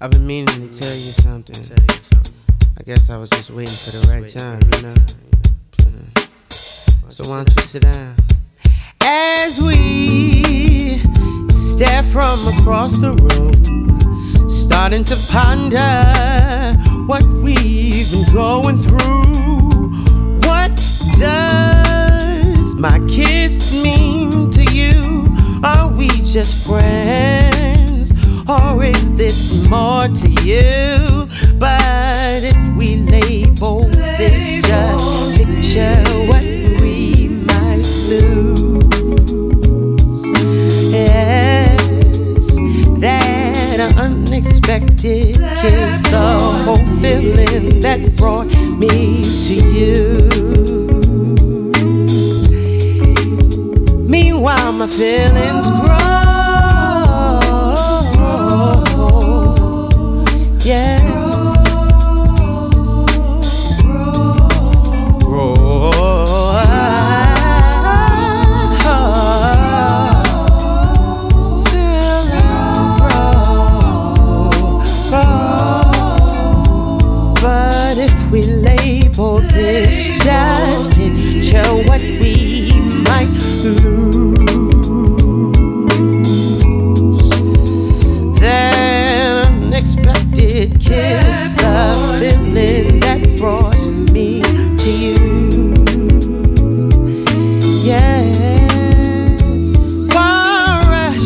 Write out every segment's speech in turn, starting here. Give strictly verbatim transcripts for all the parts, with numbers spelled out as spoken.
I've been meaning to tell you something. I guess I was just waiting for the right time, you know. So why don't you sit down? As we stare from across the room, starting to ponder what we've been going through. What does my kiss mean to you? Are we just friends, or is this more to you? But if we label this, just picture what we might lose. Yes, that unexpected kiss, the whole feeling that brought me to you. Meanwhile, my feelings grow. Yeah. This just picture what we might lose. That unexpected kiss, the feeling that brought me to you. Yes. Why rush?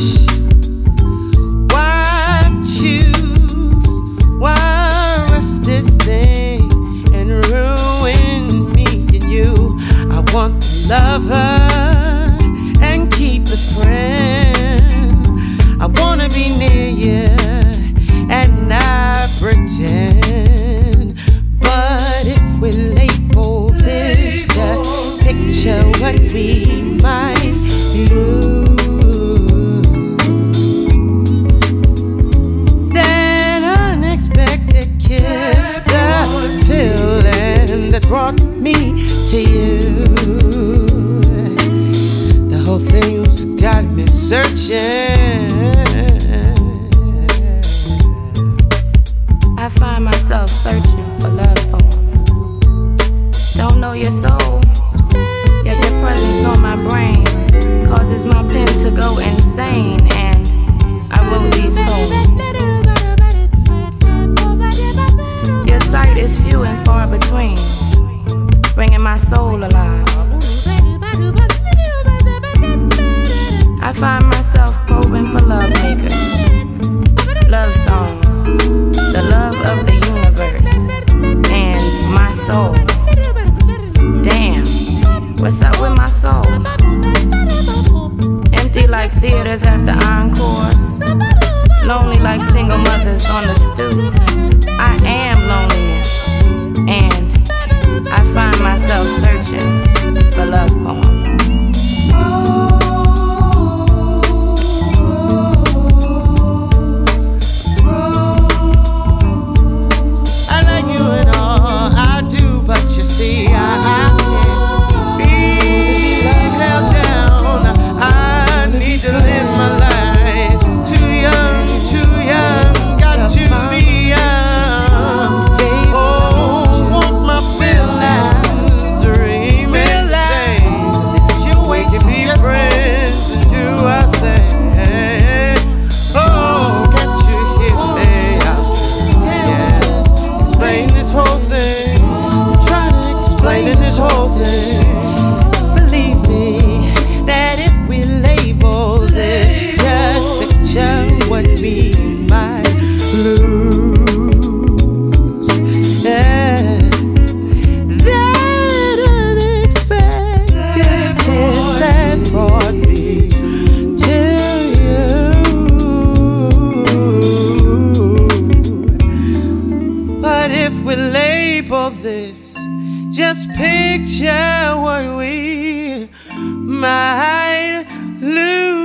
Why choose? Why rush this thing and ruin me and you? I want the lover and keep the friend. I wanna be near you and not pretend. But if we label this, just picture what we might lose. That unexpected kiss, the feeling that brought me to you. The whole thing's got me searching. I find myself searching for love poems. Don't know your soul, yet your presence on my brain causes my pen to go insane, and I wrote these poems. Your sight is few and far between, bringing my soul alive. I find myself probing for love makers, love songs, the love of the universe, and my soul. Damn, what's up with my soul? Empty like theaters after encores, lonely like single mothers on the stoop. I am loneliness, and I find myself searching for love poems. I like you and all I do, but you see, I, I can't be held down. I need to live my life. Too young, too young, got to be young. Oh, want my feelings to realize. We can be friends and do our thing. Oh, can't you hear me? I'm trying to explain this whole thing. I'm trying to explain this whole thing. Believe me that if we label this, just picture what we might lose. Yeah. That unexpected kiss that brought me to you. But if we label this, just picture what we might lose.